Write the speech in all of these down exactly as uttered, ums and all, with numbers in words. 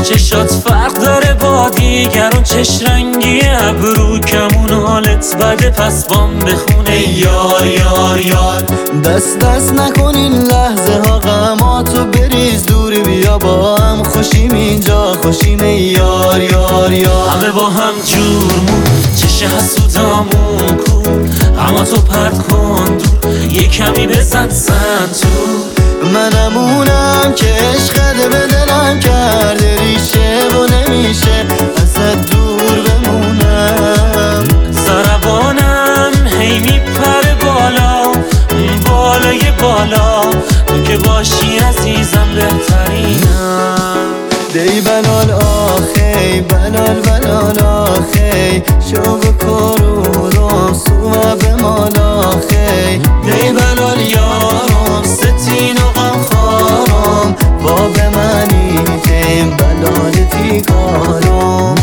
چشات فرق داره با دیگرون، چش رنگی ابرو کمون، حالت بده پس بام بخونه یار یار یار. دست دست نکن این لحظه ها، غماتو بریز دور، بیا با هم خوشیم اینجا، خوشیم یار یار یار. همه با هم جورمون، چش حسودامون کو، غماتو پرت کن دور، یه کمی بزن سنتور. منمونم که عشقت به دلم کرده ریشه و نمیشه ازت دور بمونم. سربانم هی میپره بالا، بالای بالا، تو که باشی عزیزم بهترینم. دی بلال آخی بلال بلال آخی، شو بکرودم سوما به مال آخی. دی بلال یارم ستین و غم خارم، با به منی تیم بلال تیکارم.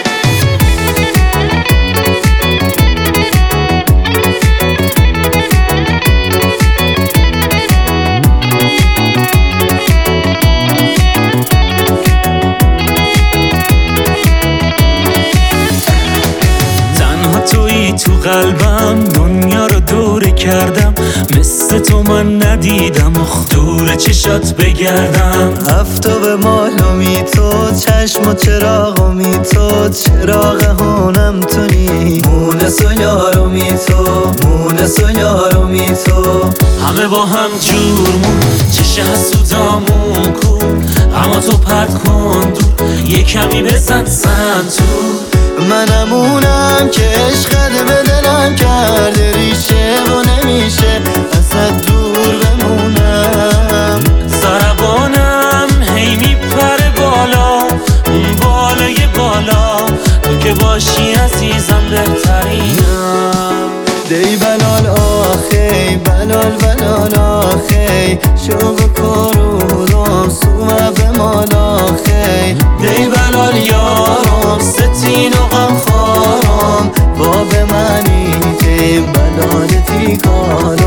تو قلبم دنیا رو دور کردم، مثل تو من ندیدم و دور چشات بگردم. هفتو مالومی تو، چشم و چراغمی تو، چراغ هونم تونی، مونس و یارومی تو، مونس و یارومی تو. همه با هم جورمون، چش حسودامون کو، اما تو پرت کن دور، یه کمی بزن سنتور. منمونم که عشقت به دلم کرده ریشه و نمیشه ازت دور بمونم. سربانم هی میپره بالا، اون بالای بالا، تو که باشی عزیزم بهترینم. دی بلال آخی بلال بلال آخی، شو بکرودم سوما به مال آخی. دی بلال یارم ستین و غم خارم، با به منی تیم بلال تیکارم.